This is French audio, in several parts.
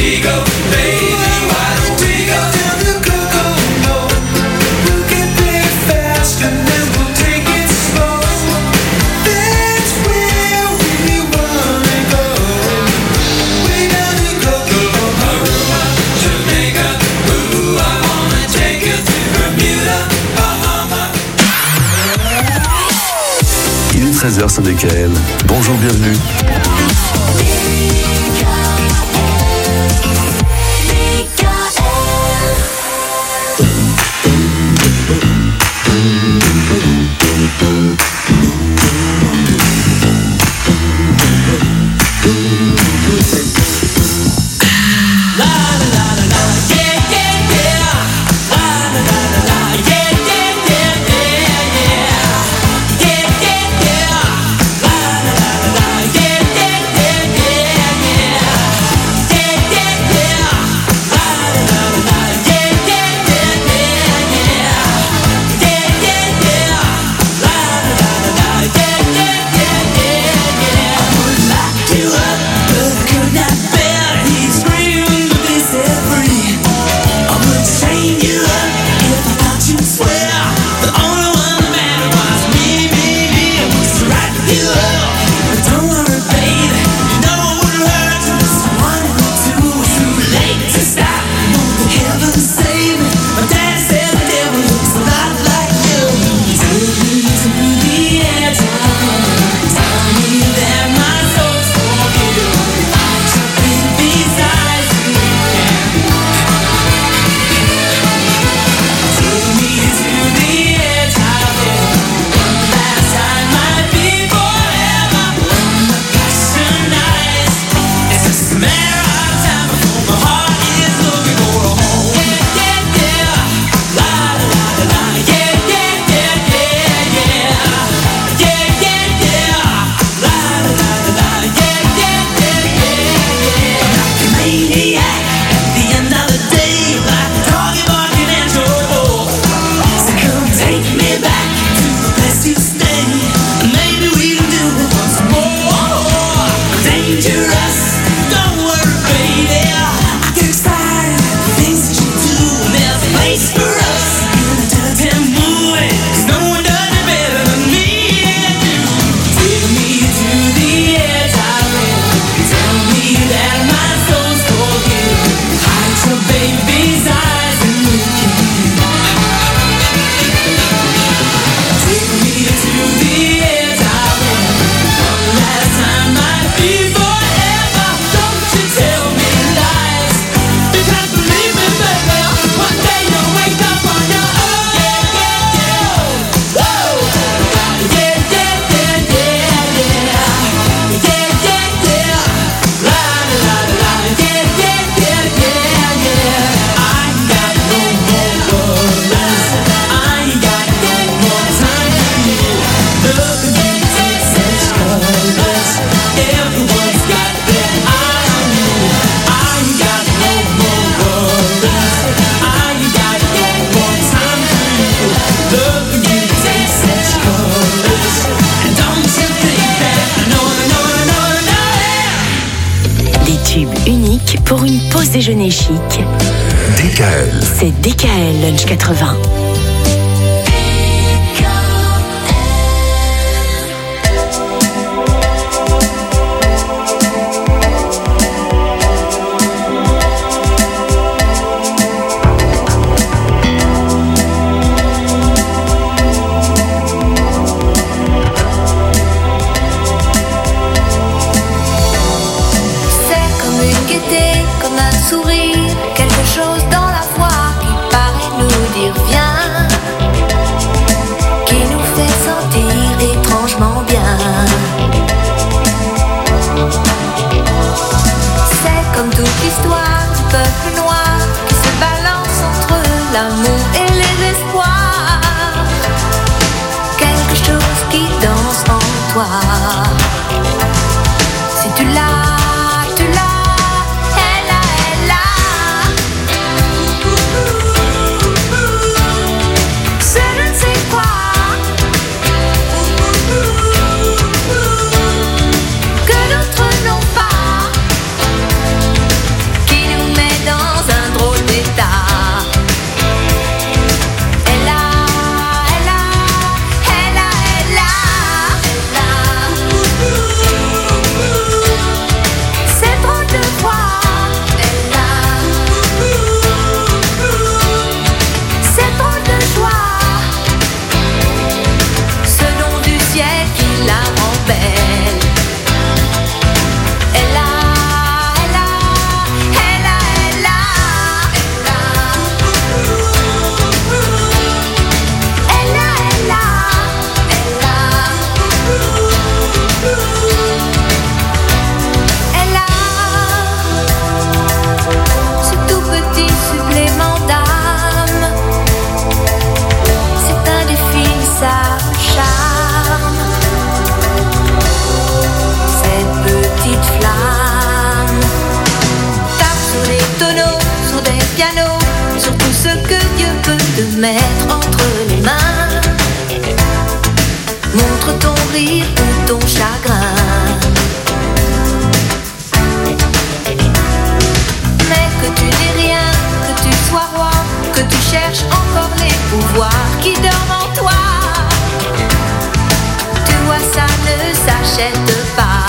C'est DKL. Bonjour, bienvenue. Pour une pause déjeuner chic. DKL. C'est DKL Lunch 80. Que d'autres n'ont pas, qui nous mettre entre les mains. Montre ton rire ou ton chagrin. Mais que tu n'aies rien, que tu sois roi, que tu cherches encore les pouvoirs qui dorment en toi. Tu vois, ça ne s'achète pas.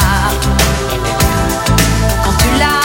Quand tu l'as,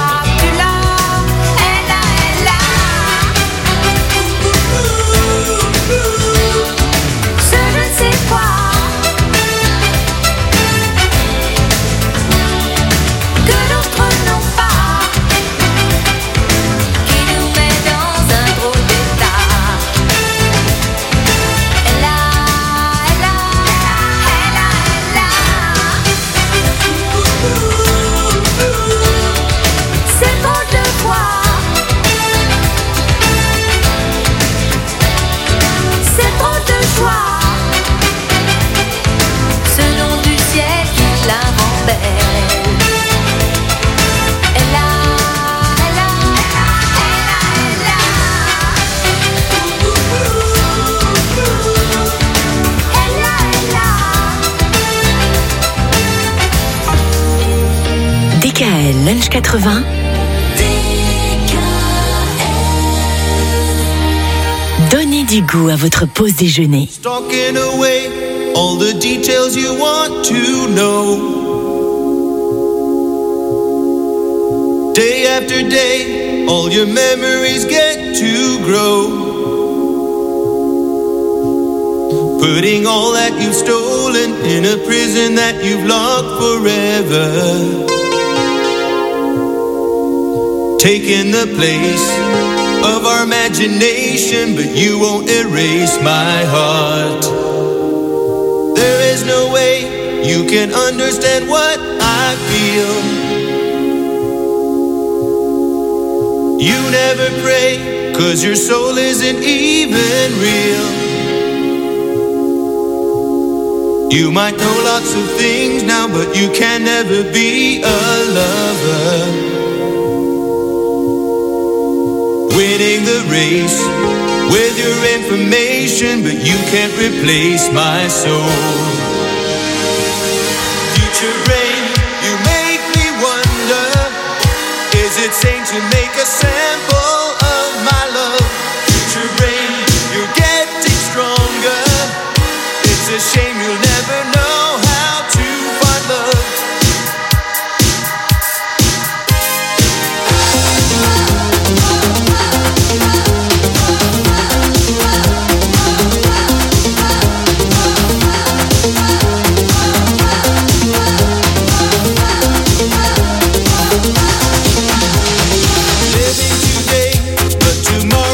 DKL Lunch 80. Donnez du goût à votre pause déjeuner. Stalking away all the details you want to know. Day after day, all your memories get to grow. Putting all that you've stolen in a prison that you've locked forever. Taking the place of our imagination, but you won't erase my heart. There is no way you can understand what I feel. You never pray, 'cause your soul isn't even real. You might know lots of things now, but you can never be a lover. Winning the race with your information, but you can't replace my soul. Future brain, you make me wonder, is it sane to make a sample of my love? Future brain, you're getting stronger. It's a shame you'll never know how to find love. Living today, but tomorrow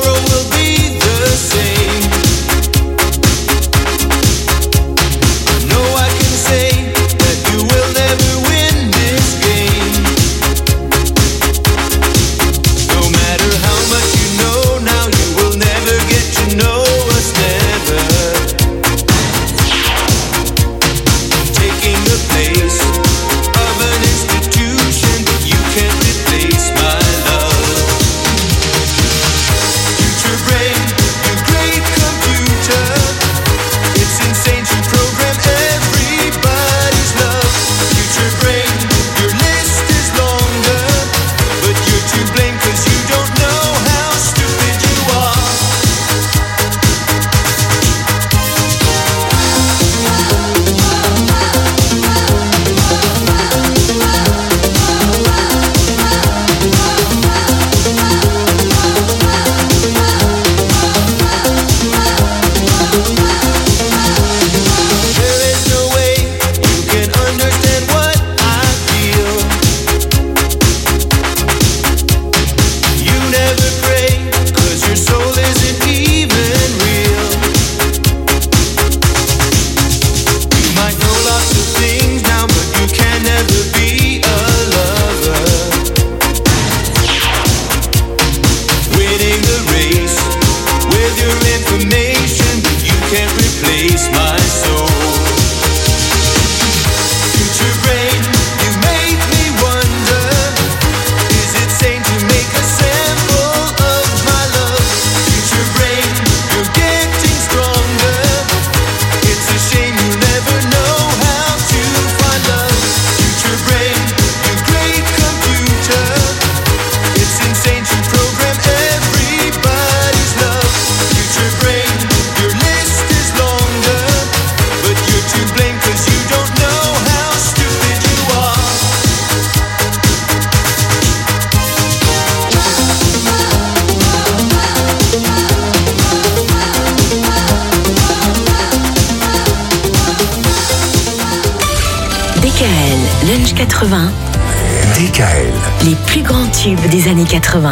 Lunch 80, DKL. les plus grands tubes des années 80.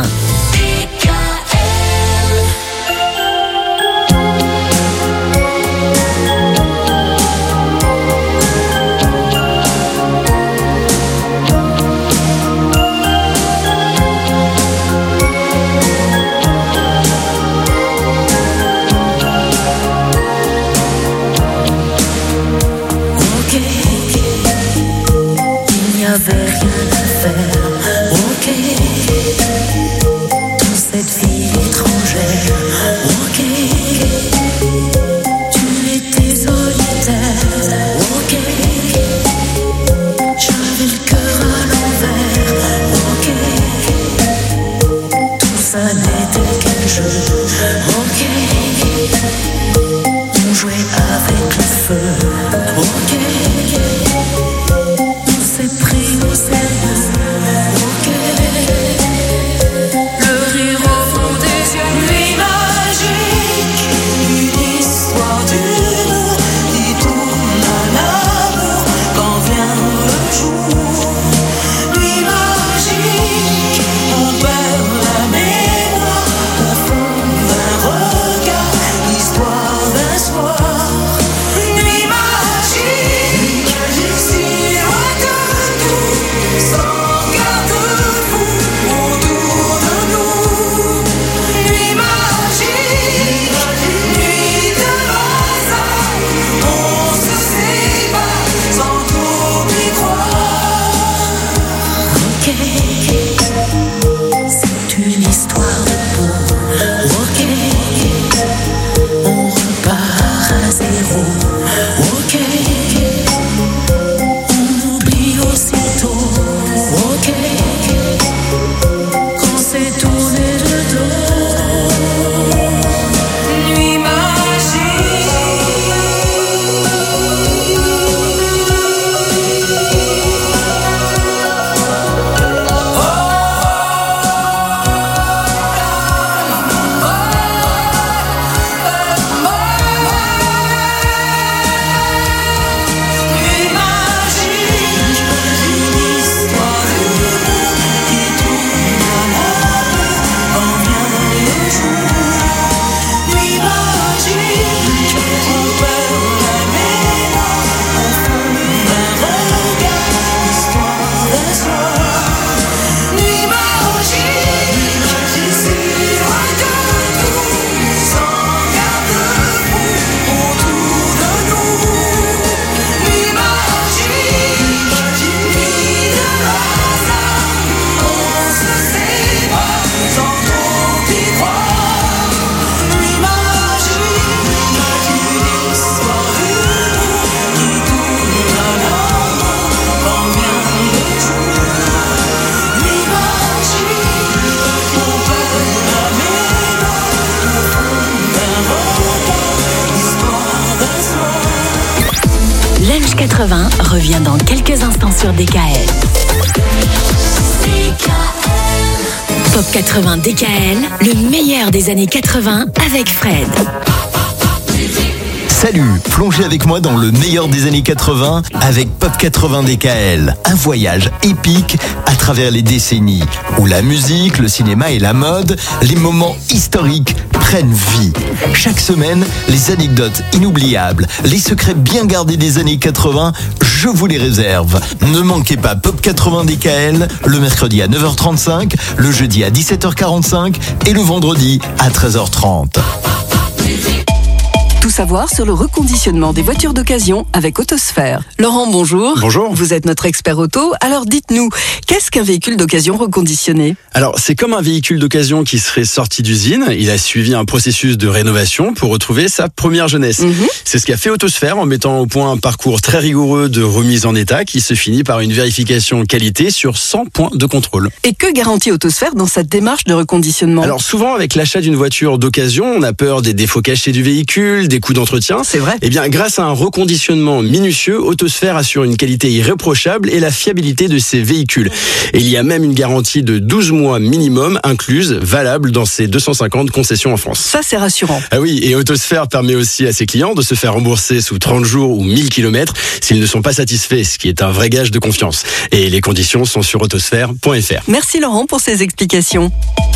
Lunch 80 revient dans quelques instants sur DKL. Pop 80 DKL, le meilleur des années 80 avec Fred. Salut, plongez avec moi dans le meilleur des années 80 avec Pop 80 DKL. Un voyage épique à travers les décennies où la musique, le cinéma et la mode, les moments historiques prennent vie. Chaque semaine, les anecdotes inoubliables, les secrets bien gardés des années 80, je vous les réserve. Ne manquez pas Pop 80 DKL le mercredi à 9h35, le jeudi à 17h45 et le vendredi à 13h30. Tout savoir sur le reconditionnement des voitures d'occasion avec Autosphère. Laurent, bonjour. Bonjour. Vous êtes notre expert auto. Alors dites-nous, qu'est-ce qu'un véhicule d'occasion reconditionné ? Alors, c'est comme un véhicule d'occasion qui serait sorti d'usine. Il a suivi un processus de rénovation pour retrouver sa première jeunesse. C'est ce qu'a fait Autosphère en mettant au point un parcours très rigoureux de remise en état qui se finit par une vérification qualité sur 100 points de contrôle. Et que garantit Autosphère dans sa démarche de reconditionnement ? Alors, souvent, avec l'achat d'une voiture d'occasion, on a peur des défauts cachés du véhicule, des des coûts d'entretien. C'est vrai. Eh bien, grâce à un reconditionnement minutieux, Autosphère assure une qualité irréprochable et la fiabilité de ses véhicules. Et il y a même une garantie de 12 mois minimum incluse, valable dans ses 250 concessions en France. Ça, c'est rassurant. Ah oui, et Autosphère permet aussi à ses clients de se faire rembourser sous 30 jours ou 1000 km s'ils ne sont pas satisfaits, ce qui est un vrai gage de confiance. Et les conditions sont sur autosphère.fr. Merci Laurent pour ces explications.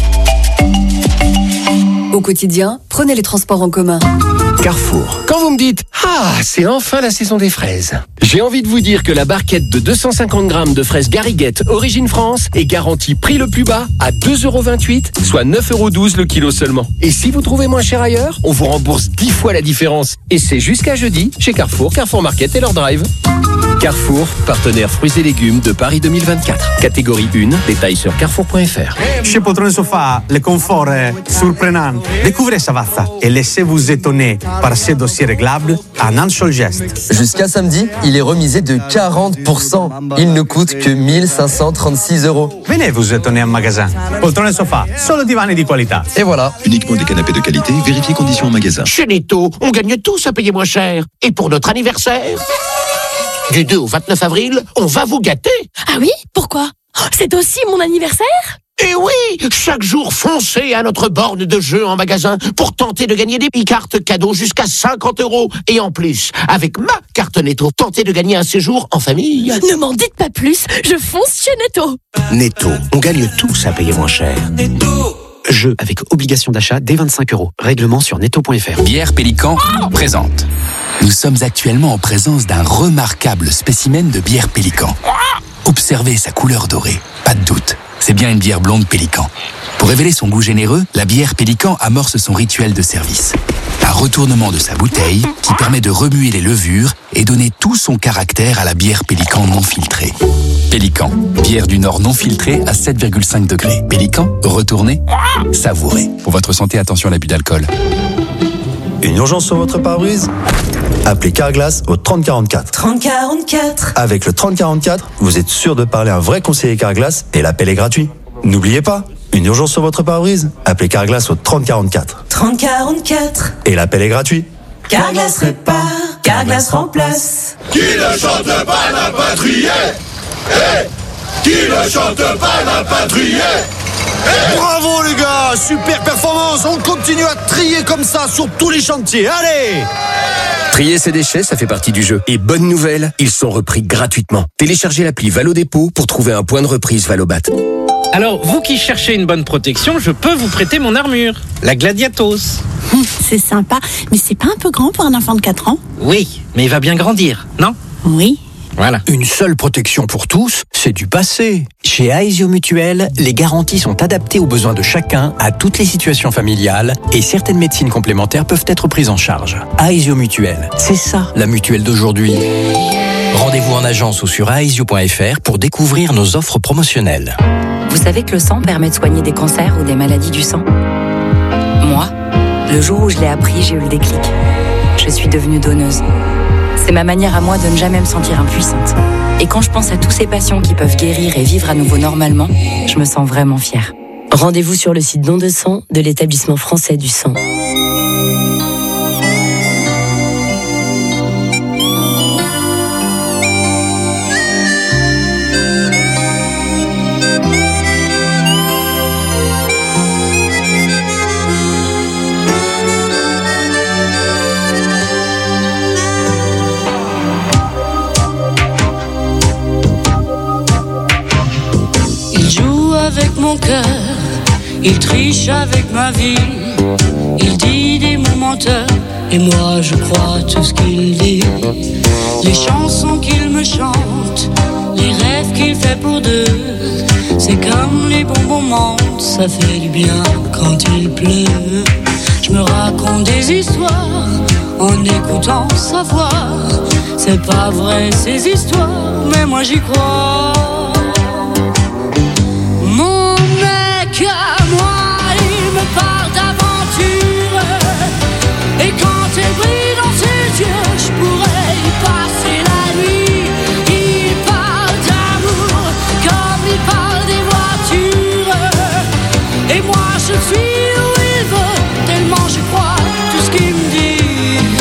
Au quotidien, prenez les transports en commun. Carrefour. Quand vous me dites « Ah, c'est enfin la saison des fraises », j'ai envie de vous dire que la barquette de 250 grammes de fraises Gariguette Origine France est garantie prix le plus bas à 2,28 €, soit 9,12 € le kilo seulement. Et si vous trouvez moins cher ailleurs, on vous rembourse 10 fois la différence. Et c'est jusqu'à jeudi chez Carrefour, Carrefour Market et leur drive. Carrefour, partenaire fruits et légumes de Paris 2024. Catégorie 1, détails sur carrefour.fr. Chez Poltrone Sofa, le confort est surprenant. Découvrez Savazza et laissez-vous étonner par ces dossiers réglables en un seul geste. Jusqu'à samedi, il est remisé de 40%. Il ne coûte que 1536 €. Venez vous étonner en magasin. Poltrone Sofa, solo divani di qualità. Et voilà. Uniquement des canapés de qualité, vérifiez conditions en magasin. Chez Netto, on gagne tous à payer moins cher. Et pour notre anniversaire, du 2 au 29 avril, on va vous gâter. Ah oui? Pourquoi? C'est aussi mon anniversaire? Et oui, chaque jour, foncez à notre borne de jeu en magasin pour tenter de gagner des cartes cadeaux jusqu'à 50 €. Et en plus, avec ma carte Netto, tentez de gagner un séjour en famille. Ne m'en dites pas plus, je fonce chez Netto. Netto, on gagne tous à payer moins cher. Jeu avec obligation d'achat dès 25 €. Règlement sur netto.fr. Bière Pélican présente. Nous sommes actuellement en présence d'un remarquable spécimen de bière Pélican. Observez sa couleur dorée, pas de doute. C'est bien une bière blonde Pélican. Pour révéler son goût généreux, la bière Pélican amorce son rituel de service. Un retournement de sa bouteille qui permet de remuer les levures et donner tout son caractère à la bière Pélican non filtrée. Pélican, bière du Nord non filtrée à 7,5 degrés. Pélican, retournez, savourez. Pour votre santé, attention à l'abus d'alcool. Une urgence sur votre pare-brise? Appelez Carglass au 3044. 3044. Avec le 3044, vous êtes sûr de parler à un vrai conseiller Carglass et l'appel est gratuit. N'oubliez pas, une urgence sur votre pare-brise? Appelez Carglass au 3044. 3044. Et l'appel est gratuit. Carglass répare, Carglass remplace. Qui ne chante pas n'a pas trié. Qui ne chante pas n'a pas trié. Bravo les gars, super performance. On continue à trier comme ça sur tous les chantiers. Allez! Trier ses déchets, ça fait partie du jeu. Et bonne nouvelle, ils sont repris gratuitement. Téléchargez l'appli Valo Dépôt pour trouver un point de reprise Valobat. Alors, vous qui cherchez une bonne protection, je peux vous prêter mon armure, la Gladiatos. C'est sympa, mais c'est pas un peu grand pour un enfant de 4 ans? Oui, mais il va bien grandir, non? Oui. Voilà. Une seule protection pour tous, c'est du passé. Chez Aesio Mutuel, les garanties sont adaptées aux besoins de chacun, à toutes les situations familiales, et certaines médecines complémentaires peuvent être prises en charge. Aesio Mutuel, c'est ça la mutuelle d'aujourd'hui. Rendez-vous en agence ou sur aesio.fr pour découvrir nos offres promotionnelles. Vous savez que le sang permet de soigner des cancers ou des maladies du sang? Moi, le jour où je l'ai appris, j'ai eu le déclic. Je suis devenue donneuse. C'est ma manière à moi de ne jamais me sentir impuissante. Et quand je pense à tous ces patients qui peuvent guérir et vivre à nouveau normalement, je me sens vraiment fière. Rendez-vous sur le site Don de sang de l'établissement français du sang. Avec mon cœur, il triche avec ma vie. Il dit des mots menteurs, et moi je crois tout ce qu'il dit. Les chansons qu'il me chante, les rêves qu'il fait pour deux, c'est comme les bons moments, ça fait du bien quand il pleut. Je me raconte des histoires en écoutant sa voix. C'est pas vrai ces histoires, mais moi j'y crois. Mon mec à moi, il me parle d'aventure. Et quand elle brille dans ses yeux, je pourrais y passer la nuit. Il parle d'amour comme il parle des voitures. Et moi je suis où il veut, tellement je crois tout ce qu'il me dit.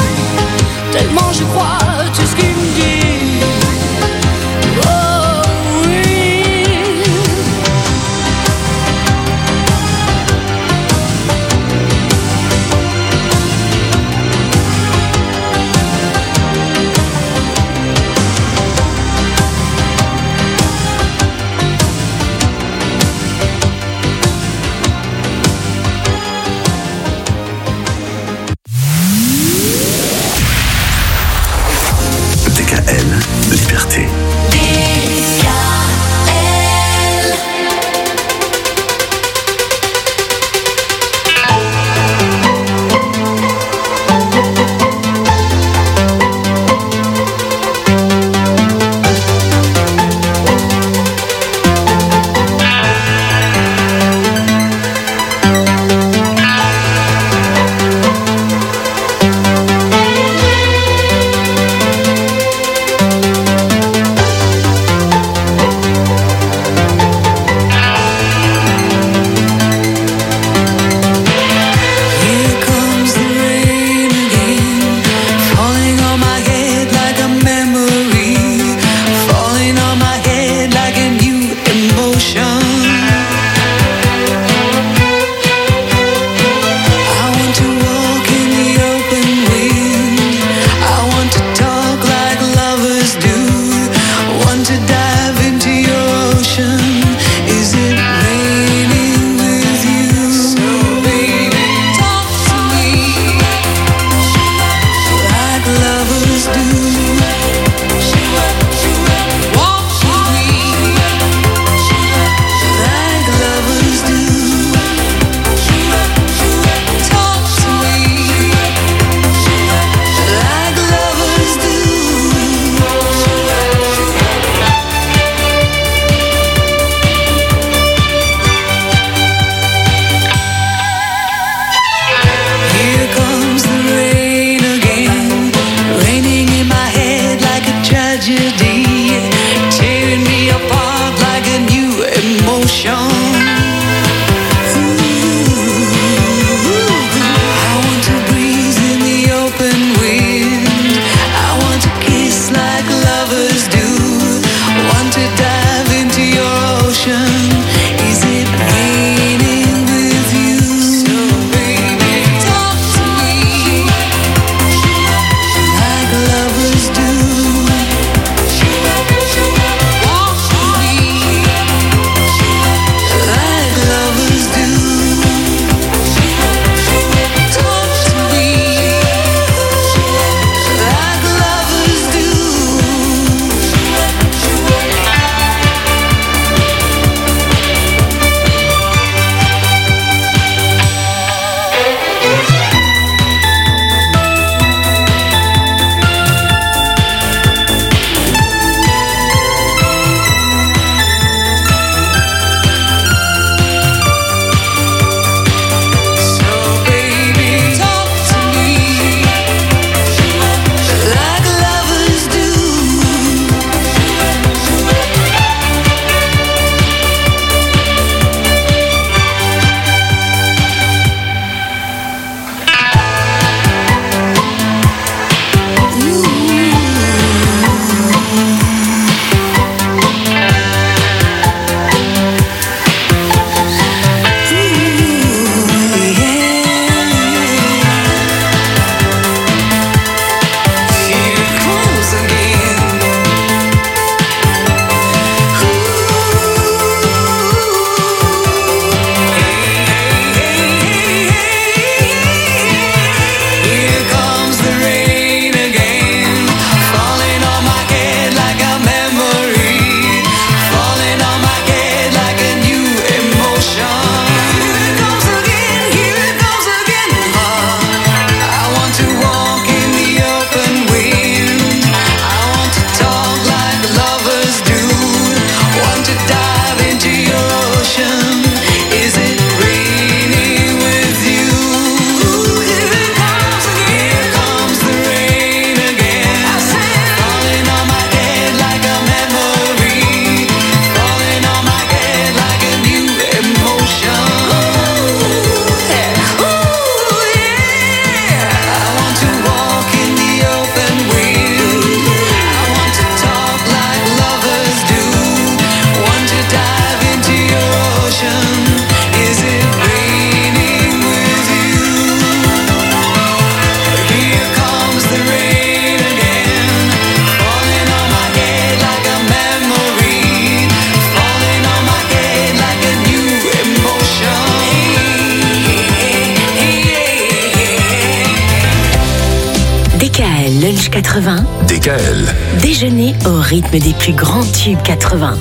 Lunch 80. DKL. Déjeuner au rythme des plus grands tubes 80.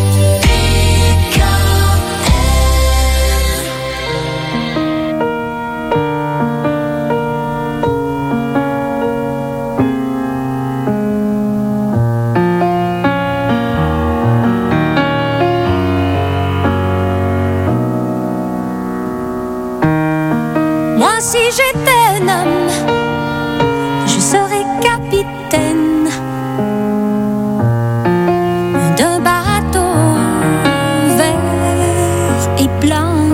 Moi, si j'étais un homme, je serais capitaine d'un bateau vert et blanc,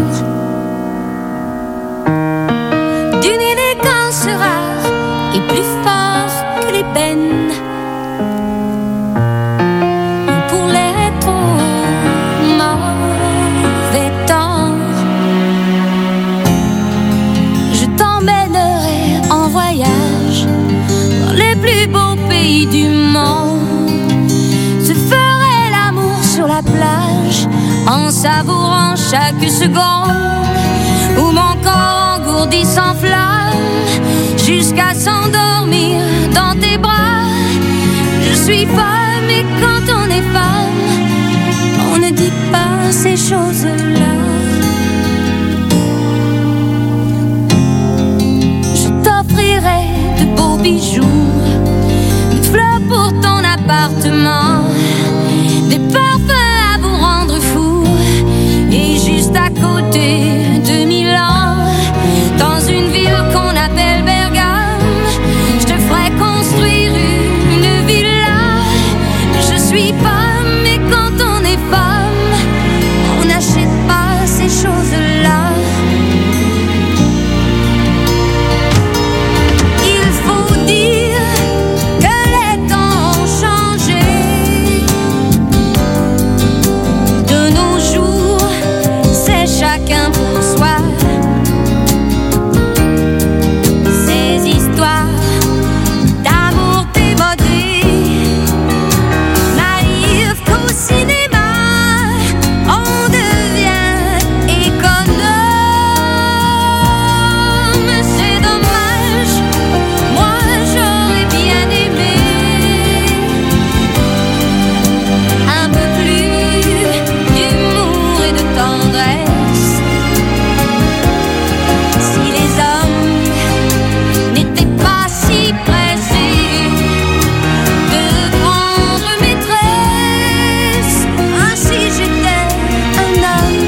d'une élégance rare et plus fort que l'ébène. Pour les trop mauvais temps, je t'emmènerai en voyage dans les plus beaux pays du monde. Je ferai l'amour sur la plage en savourant chaque seconde où mon corps engourdi s'enflamme jusqu'à s'endormir dans tes bras. Je suis femme et quand on est femme, on ne dit pas ces choses-là. Je t'offrirai de beaux bijoux, des fleurs pour ton appartement, des parfums à vous rendre fou. Et juste à côté de Milan, dans une ville qu'on appelle Bergame, je te ferai construire une villa. Je suis femme et quand on est femme, on n'achète pas ces choses-là. Il faut dire que les temps ont changé. De nos jours, c'est chacun pour soi. Ces histoires d'amour démodées n'arrivent qu'au cinéma. On devient économe. C'est dommage, moi j'aurais bien aimé un peu plus d'humour et de tendresse. Si les hommes n'étaient pas si pressés de prendre maîtresse, ainsi j'étais un homme.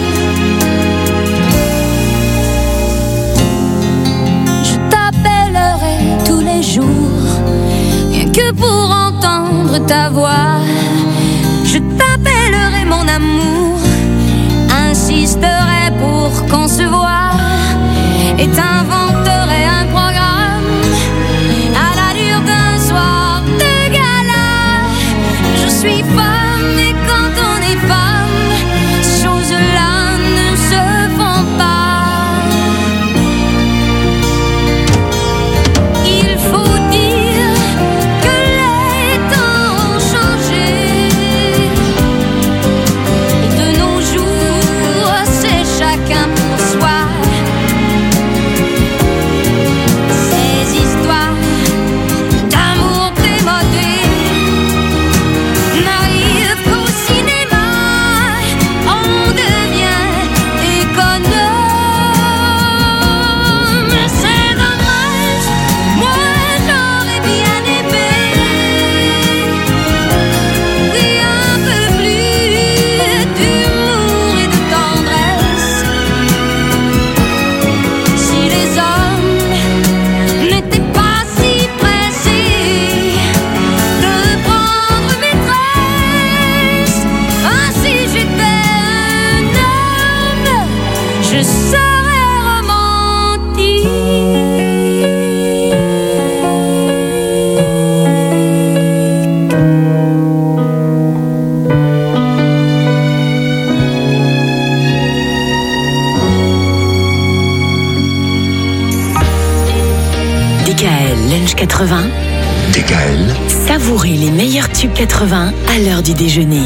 Je t'appellerai tous les jours, rien que pour entendre ta voix. Je t'appellerai mon amour, insisterai pour qu'on se voie, et t'inventerai un programme à l'allure d'un soir de gala. Je suis femme et quand on est femme, ces choses-là ne se font pas. Il faut dire que les temps ont changé. Et de nos jours, c'est chacun pour soi. Ces histoires d'amour démodé n'arrivent qu'au cinéma. On devient économe. C'est dommage, moi j'aurais bien aimé, oui, un peu plus d'humour et de tendresse. Si les hommes n'étaient pas si pressés de prendre maîtresse, ainsi j'étais un homme, je serais romantique. DKL Lunch 80. DKL. Savourez les meilleurs tubes 80 à l'heure du déjeuner.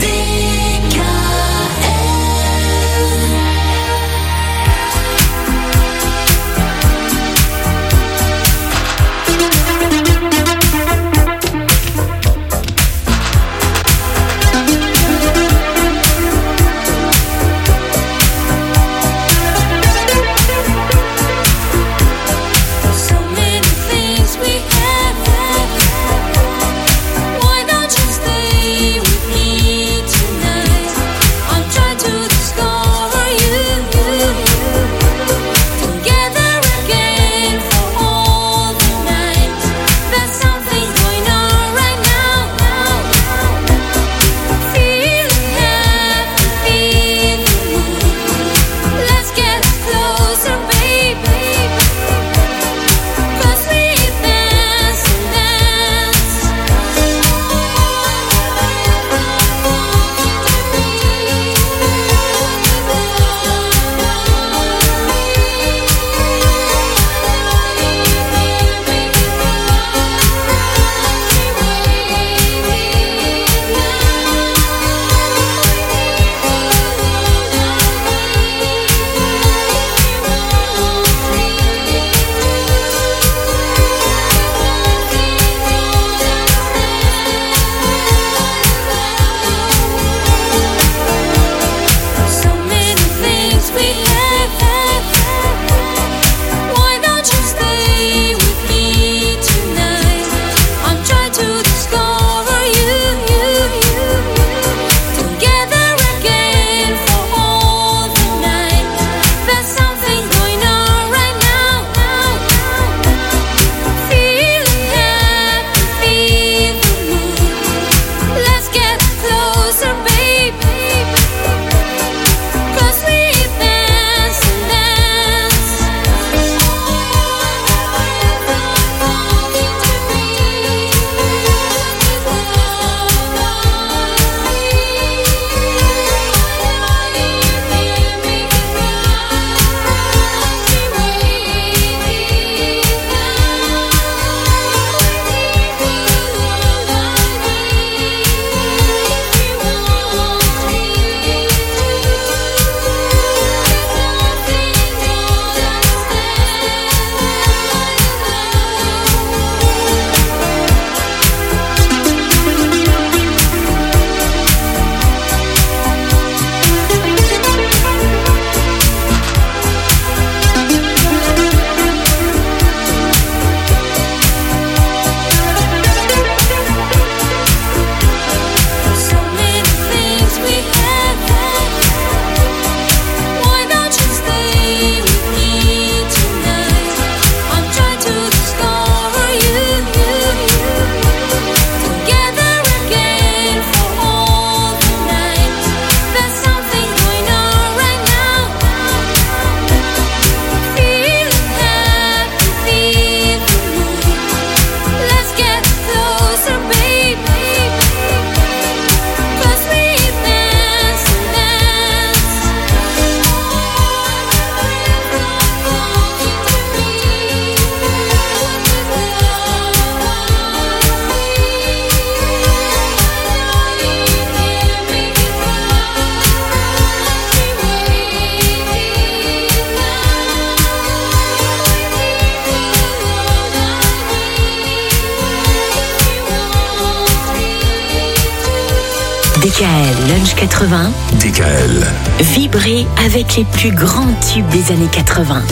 DKL Lunch 80. DKL. Vibrez avec les plus grands tubes des années 80.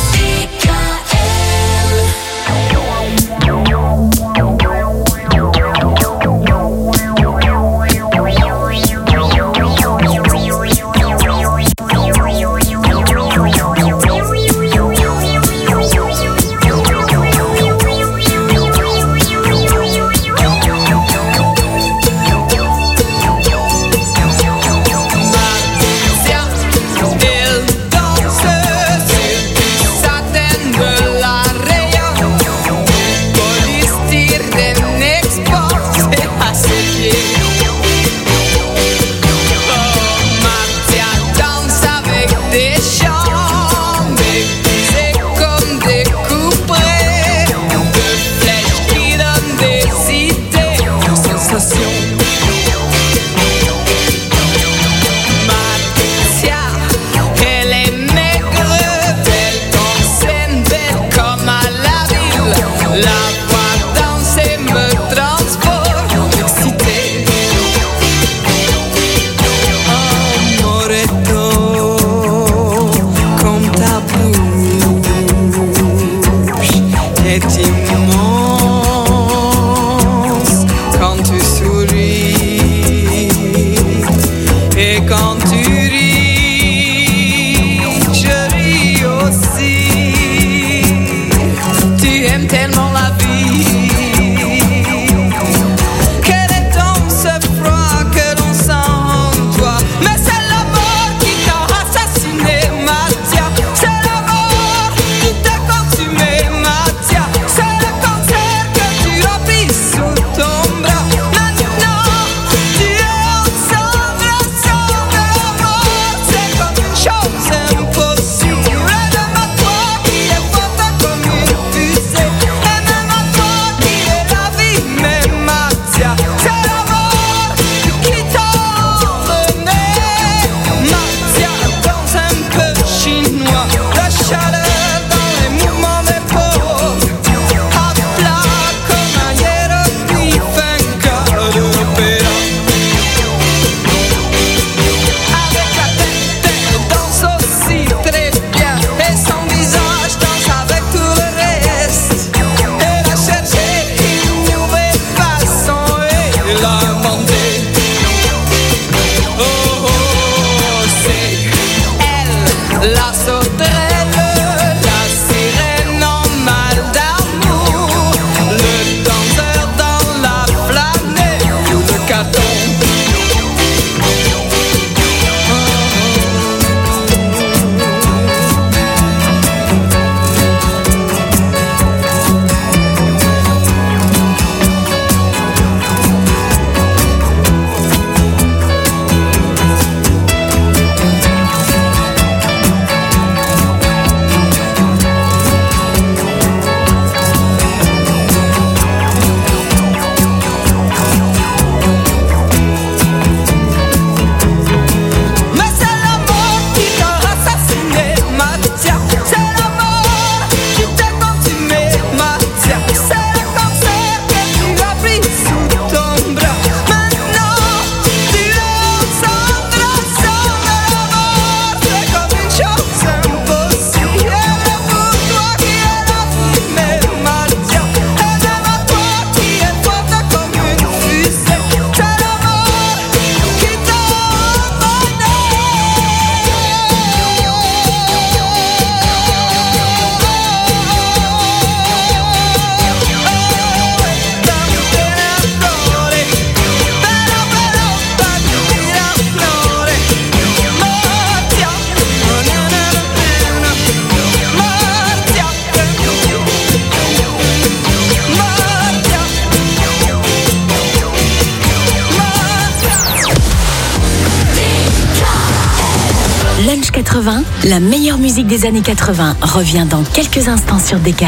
Lunch 80, la meilleure musique des années 80, revient dans quelques instants sur DKL.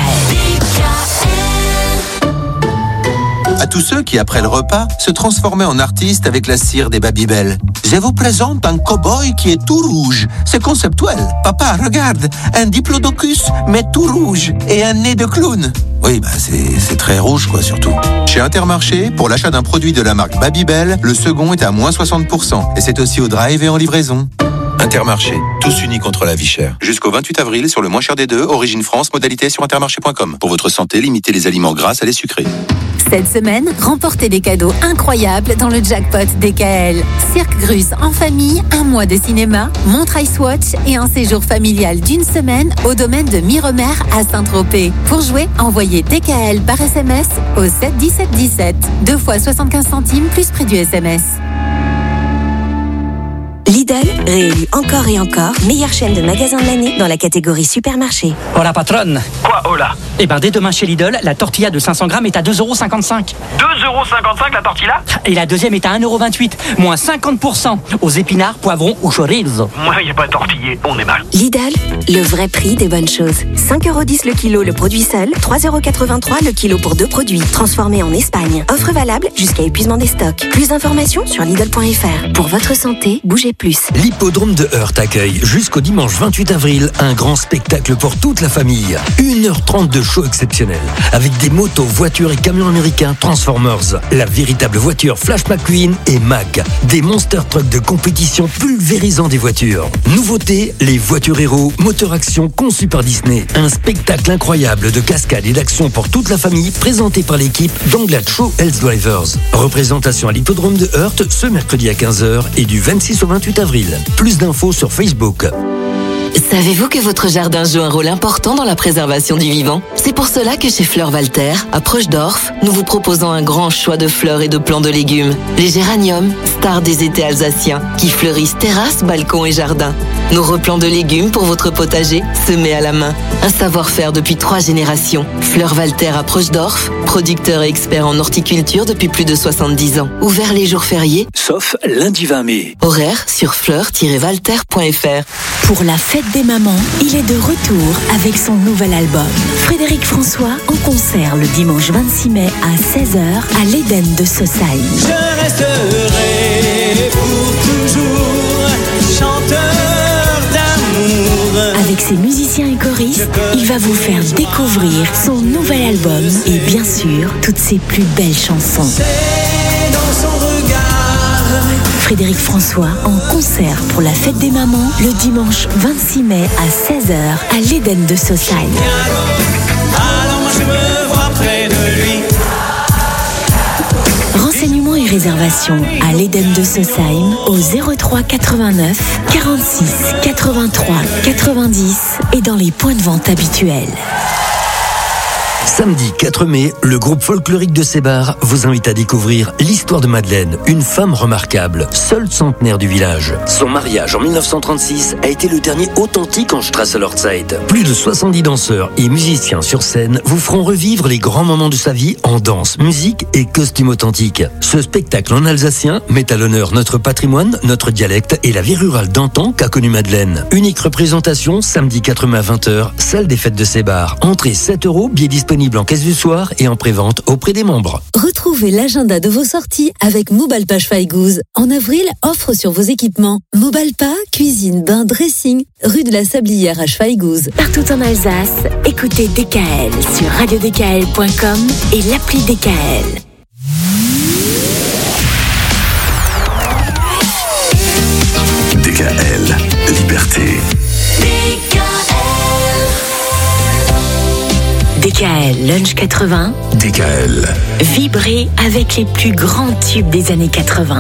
À tous ceux qui, après le repas, se transformaient en artistes avec la cire des Babybel. Je vous présente un cow-boy qui est tout rouge. C'est conceptuel. Papa, regarde, un diplodocus, mais tout rouge, et un nez de clown. Oui, c'est très rouge, quoi, surtout. Chez Intermarché, pour l'achat d'un produit de la marque Babybel, le second est à moins 60%. Et c'est aussi au drive et en livraison. Intermarché, tous unis contre la vie chère. Jusqu'au 28 avril, sur le moins cher des deux, Origine France, modalité sur intermarché.com. Pour votre santé, limitez les aliments gras à les sucrés. Cette semaine, remportez des cadeaux incroyables dans le jackpot DKL. Cirque Grus en famille, un mois de cinéma, montre Ice Watch et un séjour familial d'une semaine au domaine de Miremer à Saint-Tropez. Pour jouer, envoyez DKL par SMS au 7 17 17. 2 fois 75 centimes plus prix du SMS. Lidl, réélu encore et encore, meilleure chaîne de magasins de l'année dans la catégorie supermarché. Hola patronne. Quoi hola? Eh ben dès demain chez Lidl, la tortilla de 500 grammes est à 2,55 €. 2,55 € la tortilla? Et la deuxième est à 1,28 €, moins 50% aux épinards, poivrons ou chorizo. Moi, y a pas tortillé, on est mal. Lidl, le vrai prix des bonnes choses. 5,10 € le kilo le produit seul, 3,83 € le kilo pour 2 produits, transformés en Espagne. Offre valable jusqu'à épuisement des stocks. Plus d'informations sur Lidl.fr. Pour votre santé, bougez plus. L'hippodrome de Heurt accueille jusqu'au dimanche 28 avril un grand spectacle pour toute la famille. 1h30 de show exceptionnel avec des motos, voitures et camions américains Transformers, la véritable voiture Flash McQueen et Mac, des monster trucks de compétition pulvérisant des voitures. Nouveauté, les voitures héros, moteur action conçus par Disney. Un spectacle incroyable de cascades et d'action pour toute la famille présenté par l'équipe d'Anglade Show Health Drivers. Représentation à l'hippodrome de Heurt ce mercredi à 15h et du 26 au 28 avril. Plus d'infos sur Facebook. Savez-vous que votre jardin joue un rôle important dans la préservation du vivant? C'est pour cela que chez Fleurs Walter, à Proche-d'Orf, nous vous proposons un grand choix de fleurs et de plants de légumes. Les géraniums, stars des étés alsaciens, qui fleurissent terrasses, balcons et jardins. Nos replants de légumes pour votre potager, semés à la main. Un savoir-faire depuis 3 générations. Fleurs Walter à Proche-d'Orf, producteur et expert en horticulture depuis plus de 70 ans. Ouvert les jours fériés, sauf lundi 20 mai. Horaire sur fleurs-walter.fr. Pour la fête des mamans, il est de retour avec son nouvel album. Frédéric François en concert le dimanche 26 mai à 16h à l'Éden de Saussailles. Je resterai pour toujours chanteur d'amour. Avec ses musiciens et choristes, il va vous faire découvrir son nouvel album et bien sûr, toutes ses plus belles chansons. C'est dans son regard. Frédéric François en concert pour la fête des mamans le dimanche 26 mai à 16h à l'Éden de Saussailles. Alors moi je me vois près de lui. Renseignements et réservations à l'Éden de Saussailles au 03 89 46 83 90 et dans les points de vente habituels. Samedi 4 mai, le groupe folklorique de Sébar vous invite à découvrir l'histoire de Madeleine, une femme remarquable, seule centenaire du village. Son mariage en 1936 a été le dernier authentique en Strasselortzeit. Plus de 70 danseurs et musiciens sur scène vous feront revivre les grands moments de sa vie en danse, musique et costume authentique. Ce spectacle en alsacien met à l'honneur notre patrimoine, notre dialecte et la vie rurale d'antan qu'a connue Madeleine. Unique représentation, samedi 4 mai à 20h, salle des fêtes de Sébar. Entrée 7 €, billets disponibles en caisse du soir et en prévente auprès des membres. Retrouvez l'agenda de vos sorties avec Mobalpa Schweighouse. En avril, offre sur vos équipements. Mobalpa, cuisine, bain, dressing, rue de la Sablière à Schweighouse. Partout en Alsace, écoutez DKL sur radiodkl.com et l'appli DKL. DKL, liberté. DKL Lunch 80. DKL. Vibrez avec les plus grands tubes des années 80.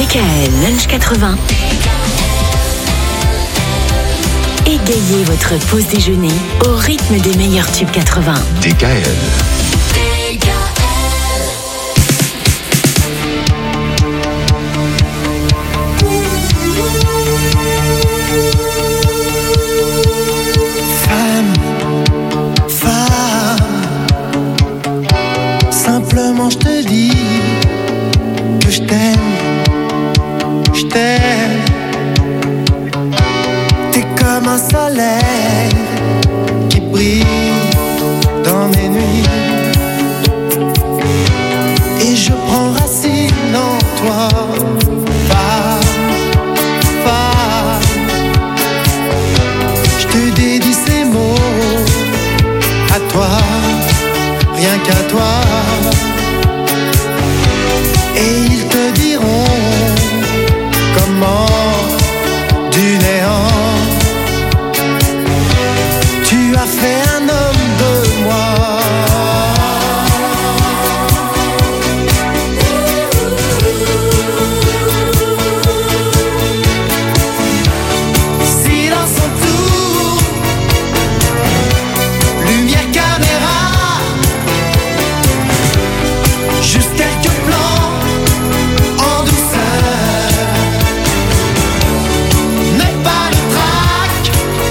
DKL Lunch 80. Égayez votre pause déjeuner au rythme des meilleurs tubes 80. DKL. Simplement je te dis que je t'aime, t'es comme un soleil qui brille dans mes nuits. Et je prends racine en toi, femme. Je te dédie ces mots à toi, rien qu'à toi. Et ils te diront comment du néant tu as fait un homme de moi. Silence autour, lumière caméra, juste quelques plans en douceur, mais pas de trac.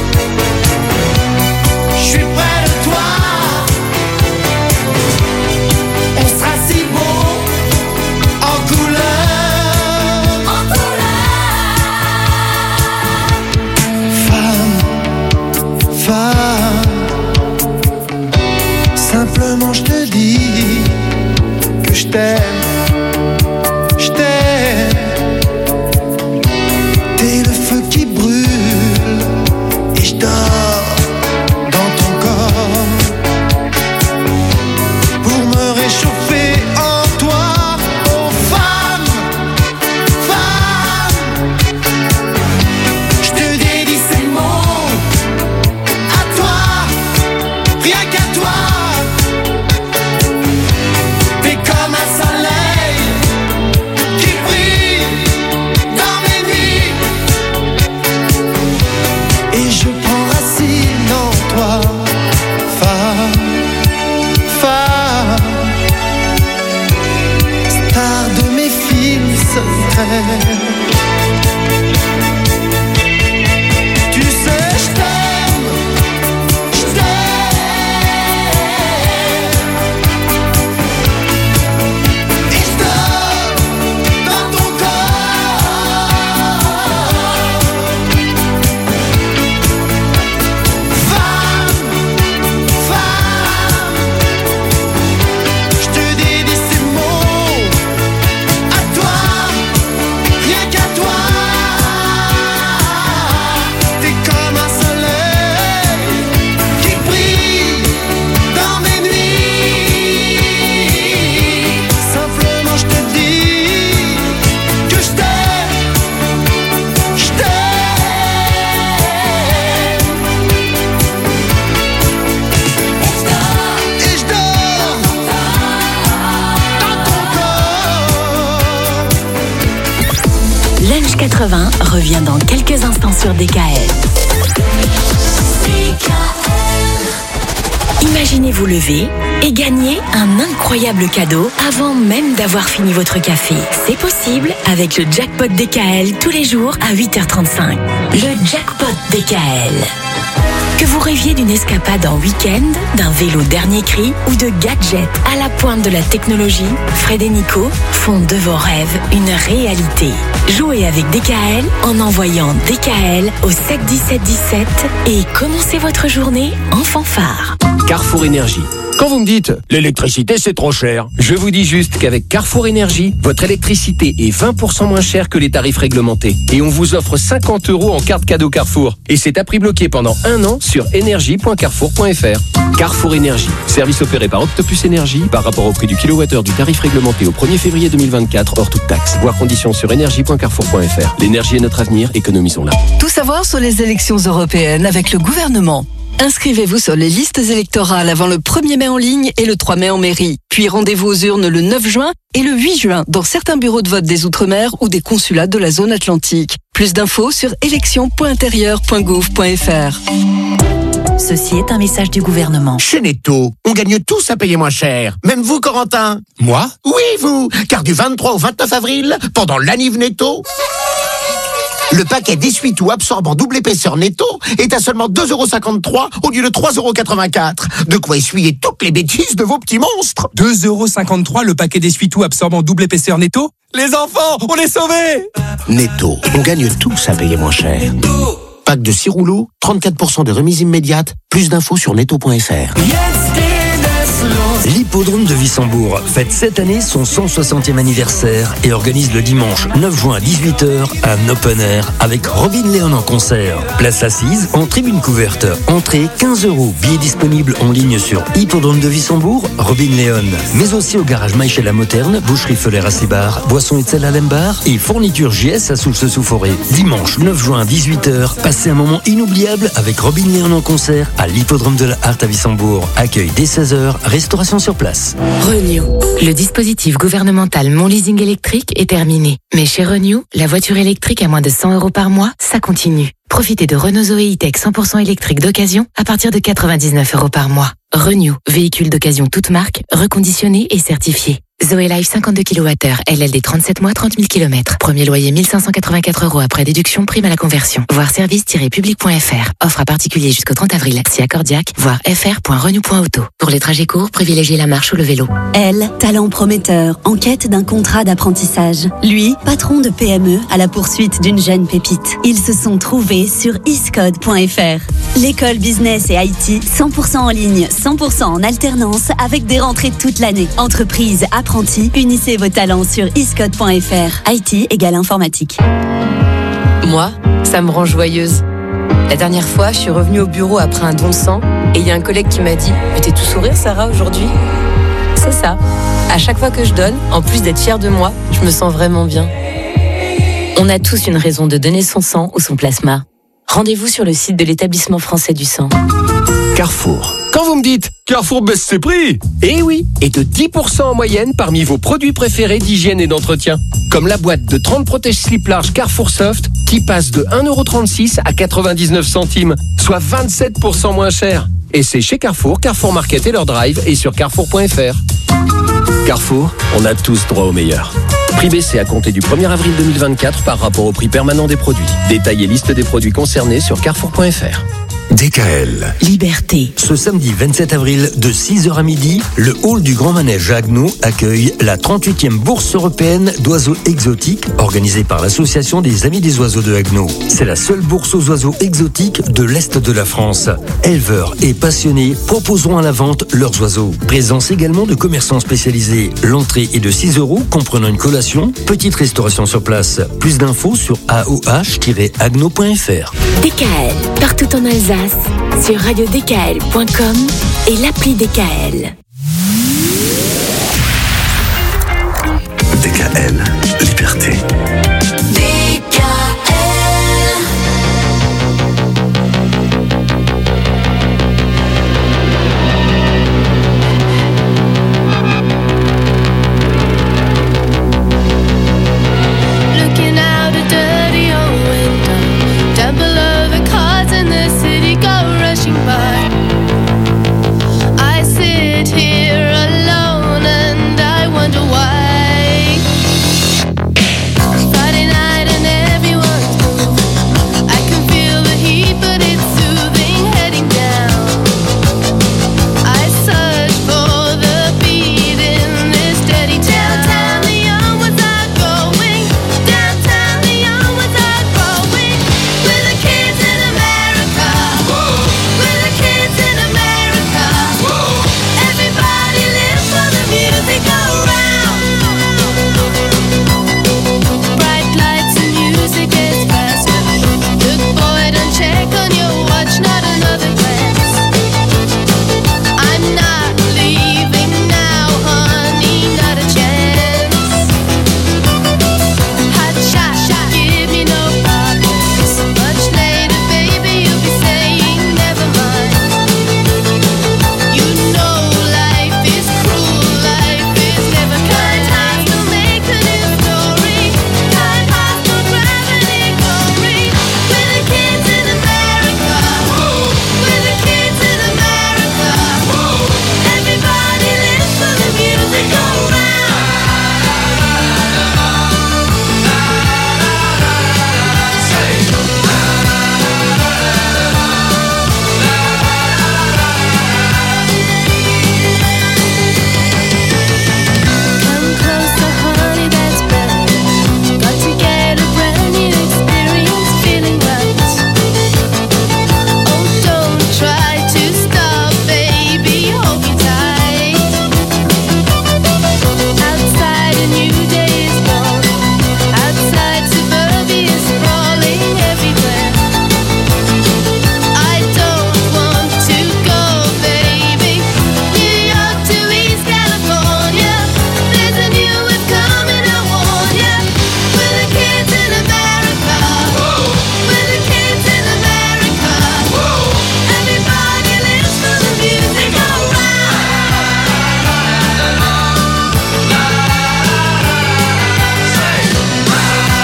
Je suis près de toi, on sera si beau en couleur, Femme, simplement je te dis que je t'aime. T'es le feu qui brûle et je dors dans ton corps pour me réchauffer en toi. Oh femme, je te dédie ces mots à toi, rien qu'à toi. T'es comme un soleil qui brille dans mes nuits. Et je prends racine en toi, femme, star de mes films secrets. Tu sais, je t'aime, et je dors dans ton corps. Femme, je te dédie ces mots à toi, rien qu'à toi. T'es comme un soleil qui brille dans mes nuits. Simplement je te dis que je t'aime, et je dors dans ton corps. Lunch 80 revient dans quelques instants sur DKL. Imaginez vous lever et gagner un incroyable cadeau avant même d'avoir fini votre café. C'est possible avec le jackpot DKL tous les jours à 8h35. Le jackpot DKL. Que vous rêviez d'une escapade en week-end, d'un vélo dernier cri ou de gadgets à la pointe de la technologie, Fred et Nico font de vos rêves une réalité. Jouez avec DKL en envoyant DKL au 71717 et commencez votre journée en fanfare. Carrefour Énergie. Quand vous me dites « l'électricité c'est trop cher », je vous dis juste qu'avec Carrefour Énergie, votre électricité est 20% moins chère que les tarifs réglementés. Et on vous offre 50 € en carte cadeau Carrefour. Et c'est à prix bloqué pendant 1 an sur énergie.carrefour.fr. Carrefour Énergie, service opéré par Octopus Énergie par rapport au prix du kilowattheure du tarif réglementé au 1er février 2024 hors toute taxe. Voir conditions sur énergie.carrefour.fr. L'énergie est notre avenir, économisons-la. Tout savoir sur les élections européennes avec le gouvernement. Inscrivez-vous sur les listes électorales avant le 1er mai en ligne et le 3 mai en mairie. Puis rendez-vous aux urnes le 9 juin et le 8 juin dans certains bureaux de vote des Outre-mer ou des consulats de la zone atlantique. Plus d'infos sur élections.intérieur.gouv.fr. Ceci est un message du gouvernement. Chez Netto, on gagne tous à payer moins cher. Même vous, Corentin. Moi? Oui, vous. Car du 23 au 29 avril, pendant l'anniv Netto, le paquet d'essuie-tout absorbant double épaisseur Netto est à seulement 2,53€ au lieu de 3,84€. De quoi essuyer toutes les bêtises de vos petits monstres. 2,53€ le paquet d'essuie-tout absorbant double épaisseur Netto? Les enfants, on est sauvés! Netto, on gagne tous à payer moins cher. Pack de 6 rouleaux, 34% de remise immédiate. Plus d'infos sur netto.fr. L'hippodrome de Wissembourg fête cette année son 160e anniversaire et organise le dimanche 9 juin à 18h un open air avec Robin Léon en concert. Place assise en tribune couverte. Entrée 15€. Billets disponibles en ligne sur Hippodrome de Wissembourg, Robin Léon. Mais aussi au garage Maïchel à Moterne, Boucherie Feller à Sébar, Boisson Etzel à Lembar et Fourniture JS à Soulce-sous-Forêt. Dimanche 9 juin à 18h, passez un moment inoubliable avec Robin Léon en concert à l'Hippodrome de la Hart à Wissembourg. Accueil dès 16h, restauration sur place. Renew. Le dispositif gouvernemental Mon Leasing électrique est terminé. Mais chez Renew, la voiture électrique à moins de 100€ par mois, ça continue. Profitez de Renault Zoé E-Tech 100% électrique d'occasion à partir de 99€ par mois. Renew, véhicule d'occasion toute marque, reconditionné et certifié. Zoé Life 52 kWh, LLD 37 mois, 30 000 km. Premier loyer 1584€ après déduction, prime à la conversion. Voir service-public.fr. Offre à particulier jusqu'au 30 avril. Si accordiaque, voir fr.renew.auto. Pour les trajets courts, privilégiez la marche ou le vélo. Elle, talent prometteur, en quête d'un contrat d'apprentissage. Lui, patron de PME à la poursuite d'une jeune pépite. Ils se sont trouvés sur iscode.fr. L'école business et IT, 100% en ligne, 100% en alternance avec des rentrées toute l'année. Entreprise, apprentis, unissez vos talents sur iscode.fr. IT égale informatique. Moi, ça me rend joyeuse. La dernière fois, je suis revenue au bureau après un don de sang et il y a un collègue qui m'a dit « Mais t'es tout sourire, Sarah, aujourd'hui ?» C'est ça. À chaque fois que je donne, en plus d'être fière de moi, je me sens vraiment bien. On a tous une raison de donner son sang ou son plasma. Rendez-vous sur le site de l'Établissement français du sang. Carrefour. Quand vous me dites Carrefour baisse ses prix, eh oui, et de 10% en moyenne parmi vos produits préférés d'hygiène et d'entretien. Comme la boîte de 30 protège-slip large Carrefour Soft qui passe de 1,36€ à 99 centimes, soit 27% moins cher. Et c'est chez Carrefour, Carrefour Market et leur drive et sur carrefour.fr. Carrefour, on a tous droit au meilleur. Prix baissé à compter du 1er avril 2024 par rapport au prix permanent des produits. Détail et liste des produits concernés sur carrefour.fr. DKL. Liberté. Ce samedi 27 avril de 6h à midi, le hall du Grand Manège à Haguenau accueille la 38e bourse européenne d'oiseaux exotiques organisée par l'association des Amis des Oiseaux de Haguenau. C'est la seule bourse aux oiseaux exotiques de l'Est de la France. Éleveurs et passionnés proposeront à la vente leurs oiseaux. Présence également de commerçants spécialisés. L'entrée est de 6€, comprenant une collation, petite restauration sur place. Plus d'infos sur aoh-agneau.fr. DKL, partout en Alsace, sur radiodkl.com et l'appli DKL. DKL, liberté.